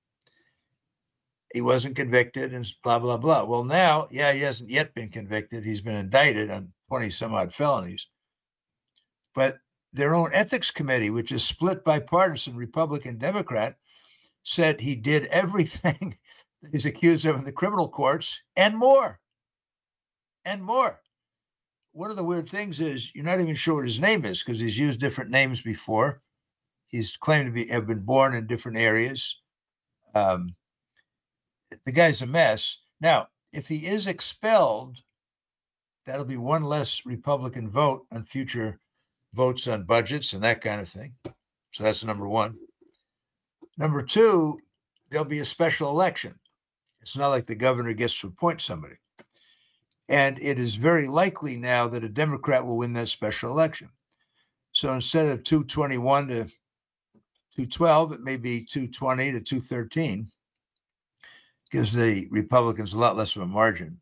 Speaker 20: He wasn't convicted and blah, blah, blah. Well, now, he hasn't yet been convicted. He's been indicted on 20-some-odd felonies. But their own ethics committee, which is split bipartisan, Republican, Democrat, said he did everything that he's accused of in the criminal courts and more. And more. One of the weird things is you're not even sure what his name is because he's used different names before. He's claimed to have been born in different areas. The guy's a mess. Now, if he is expelled, that'll be one less Republican vote on future votes on budgets and that kind of thing. So that's number one. Number two, there'll be a special election. It's not like the governor gets to appoint somebody. And it is very likely now that a Democrat will win that special election. So instead of 221 to 212, it may be 220 to 213. Gives the Republicans a lot less of a margin.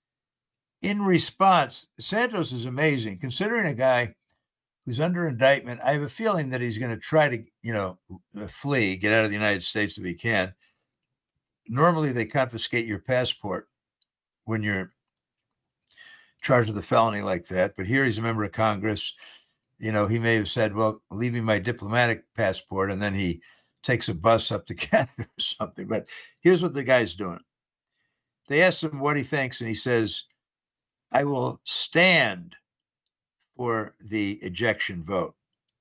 Speaker 20: In response, Santos is amazing. Considering a guy who's under indictment, I have a feeling that he's going to try to, flee, get out of the United States if he can. Normally, they confiscate your passport when you're charged with a felony like that. But here he's a member of Congress. He may have said, well, leave me my diplomatic passport, and then he takes a bus up to Canada or something. But here's what the guy's doing. They asked him what he thinks, and he says, I will stand for the ejection vote.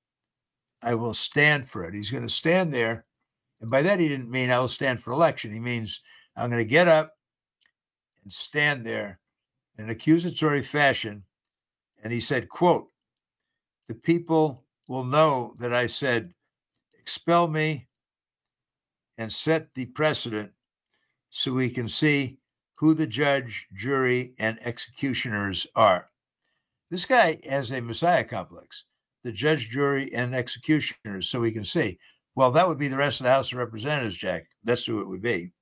Speaker 20: I will stand for it. He's going to stand there. And by that, he didn't mean I will stand for election. He means I'm going to get up and stand there in an accusatory fashion. And he said, quote, the people will know that I said, expel me and set the precedent so we can see who the judge, jury, and executioners are. This guy has a Messiah complex, the judge, jury, and executioners, so we can see. Well, that would be the rest of the House of Representatives, Jack. That's who it would be.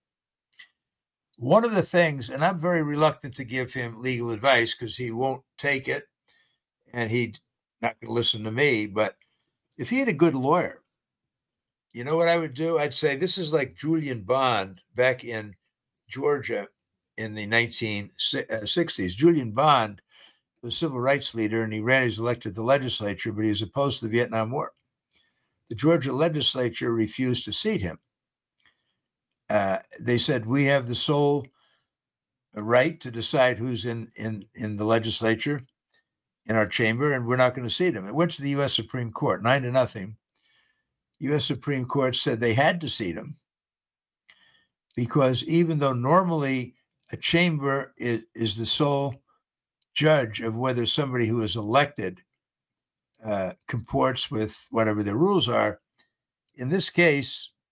Speaker 20: One of the things, and I'm very reluctant to give him legal advice because he won't take it, and he's not going to listen to me, but if he had a good lawyer, you know what I would do? I'd say this is like Julian Bond back in Georgia in the 1960s. Julian Bond was a civil rights leader, and he was elected to the legislature, but he was opposed to the Vietnam War. The Georgia legislature refused to seat him. They said, we have the sole right to decide who's in the legislature, in our chamber, and we're not going to seat him. It went to the U.S. Supreme Court, 9-0. U.S. Supreme Court said they had to seat him because even though normally a chamber is the sole judge of whether somebody who is elected comports with whatever the rules are, in this case,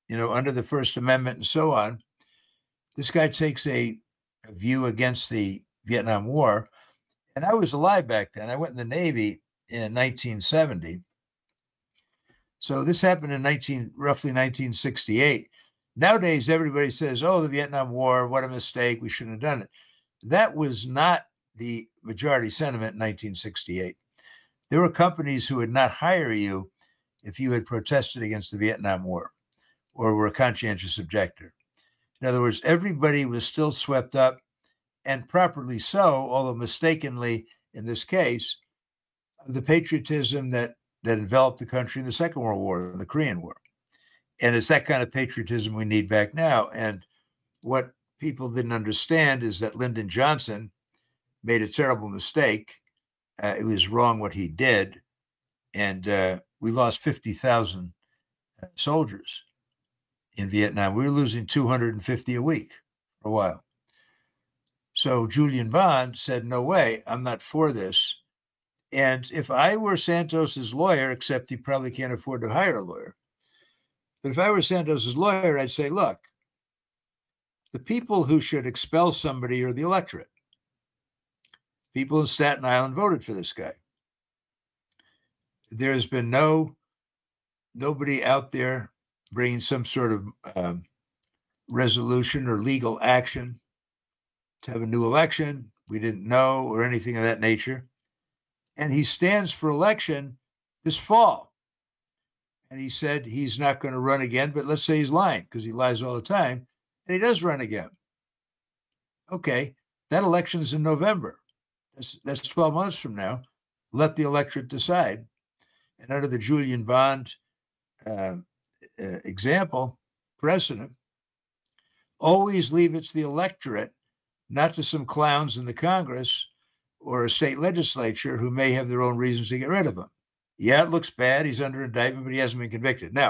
Speaker 20: under the First Amendment and so on. This guy takes a view against the Vietnam War. And I was alive back then. I went in the Navy in 1970. So this happened in roughly 1968. Nowadays, everybody says, oh, the Vietnam War, what a mistake. We shouldn't have done it. That was not the majority sentiment in 1968. There were companies who would not hire you if you had protested against the Vietnam War or were a conscientious objector. In other words, everybody was still swept up, and properly so, although mistakenly in this case, the patriotism that enveloped the country in the Second World War, the Korean War. And it's that kind of patriotism we need back now. And what people didn't understand is that Lyndon Johnson made a terrible mistake. It was wrong what he did. And we lost 50,000 soldiers in Vietnam. We were losing 250 a week for a while. So Julian Bond said, no way, I'm not for this. And if I were Santos's lawyer, except he probably can't afford to hire a lawyer, but if I were Santos's lawyer, I'd say, look, the people who should expel somebody are the electorate. People in Staten Island voted for this guy. There's been nobody out there bringing some sort of resolution or legal action to have a new election. We didn't know, or anything of that nature. And he stands for election this fall. And he said he's not going to run again, but let's say he's lying, because he lies all the time, and he does run again. Okay, that election's in November. That's 12 months from now. Let the electorate decide. And under the Julian Bond precedent, always leave it to the electorate, not to some clowns in the Congress or a state legislature who may have their own reasons to get rid of him. Yeah, it looks bad. He's under indictment, but he hasn't been convicted. Now,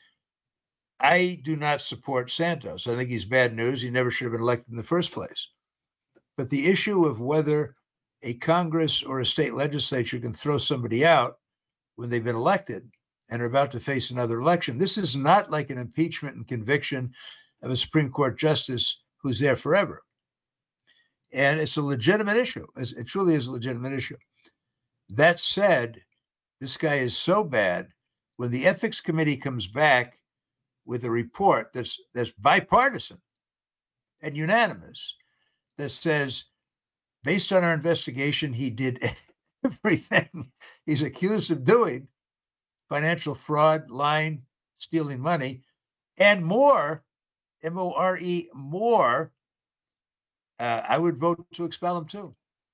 Speaker 20: I do not support Santos. I think he's bad news. He never should have been elected in the first place. But the issue of whether a Congress or a state legislature can throw somebody out when they've been elected and are about to face another election, this is not like an impeachment and conviction of a Supreme Court justice who's there forever. And it's a legitimate issue. It truly is a legitimate issue. That said, this guy is so bad, when the ethics committee comes back with a report that's bipartisan and unanimous, that says, based on our investigation, he did everything he's accused of doing, financial fraud, lying, stealing money, and more, M-O-R-E, more, I would vote to expel him too.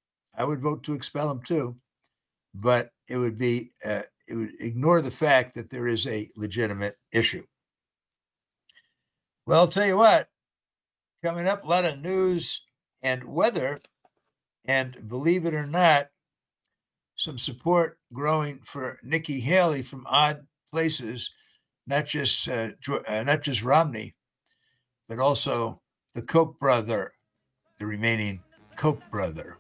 Speaker 20: But it would be, it would ignore the fact that there is a legitimate issue. Well, I'll tell you what, coming up, a lot of news and weather, and believe it or not, some support growing for Nikki Haley from odd places, not just Romney, but also the Koch brother, the remaining Koch brother.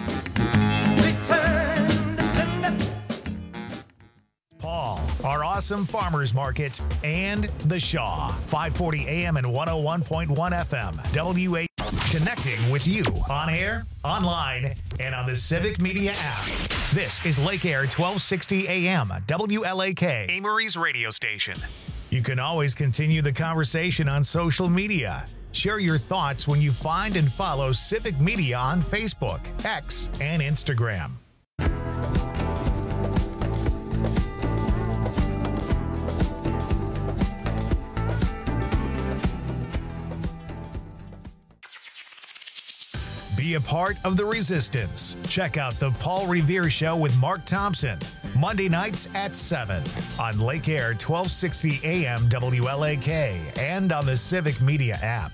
Speaker 1: Paul, our awesome farmers market, and the Shaw, 540 AM and 101.1 FM, WA, connecting with you on air, online, and on the Civic Media app. This is Lake Air 1260 AM, WLAK, Amory's radio station. You can always continue the conversation on social media. Share your thoughts when you find and follow Civic Media on Facebook, X, and Instagram. Be a part of the resistance. Check out the Paul Revere Show with Mark Thompson, Monday nights at 7 on Lake Air 1260 AM WLAK and on the Civic Media app.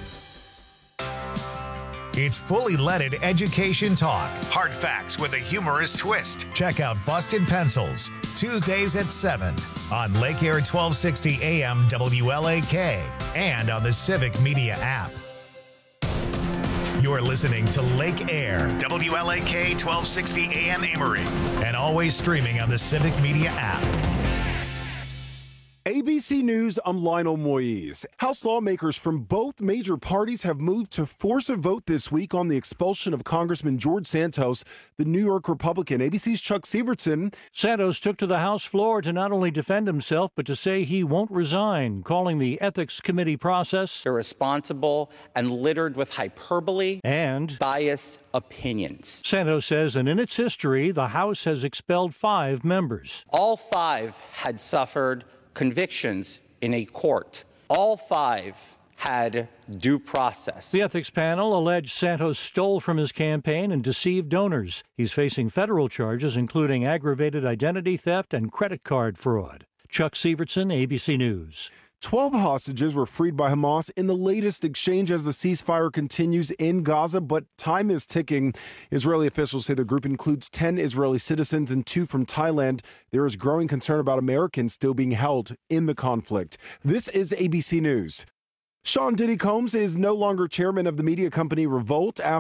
Speaker 1: It's fully leaded education talk. Hard facts with a humorous twist. Check out Busted Pencils, Tuesdays at 7 on Lake Air 1260 AM WLAK and on the Civic Media app. You're listening to Lake Air, WLAK 1260 AM Amory, and always streaming on the Civic Media app.
Speaker 2: ABC News, I'm Lionel Moise. House lawmakers from both major parties have moved to force a vote this week on the expulsion of Congressman George Santos, the New York Republican. ABC's Chuck Severson.
Speaker 4: Santos took to the House floor to not only defend himself, but to say he won't resign, calling the Ethics Committee process
Speaker 5: irresponsible and littered with hyperbole
Speaker 4: and
Speaker 5: biased opinions.
Speaker 4: Santos says, and in its history, the House has expelled 5 members.
Speaker 5: All 5 had suffered convictions in a court. All 5 had due process.
Speaker 4: The ethics panel alleged Santos stole from his campaign and deceived donors. He's facing federal charges, including aggravated identity theft and credit card fraud. Chuck Severson, ABC News.
Speaker 2: 12 hostages were freed by Hamas in the latest exchange as the ceasefire continues in Gaza, but time is ticking. Israeli officials say the group includes 10 Israeli citizens and 2 from Thailand. There is growing concern about Americans still being held in the conflict. This is ABC News. Sean Diddy Combs is no longer chairman of the media company Revolt after